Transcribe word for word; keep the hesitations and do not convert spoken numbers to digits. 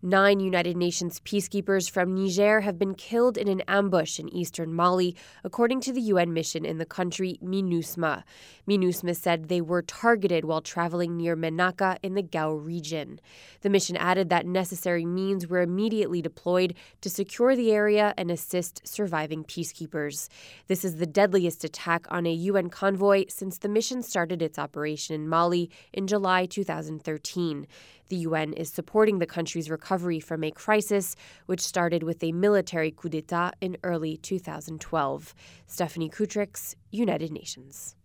Nine United Nations peacekeepers from Niger have been killed in an ambush in eastern Mali, according to the U N mission in the country, MINUSMA. MINUSMA said they were targeted while traveling near Menaka in the Gao region. The mission added that necessary means were immediately deployed to secure the area and assist surviving peacekeepers. This is the deadliest attack on a U N convoy since the mission started its operation in Mali in July two thousand thirteen. The U N is supporting the country's recovery from a crisis which started with a military coup d'etat in early two thousand twelve. Stephanie Kutrix, United Nations.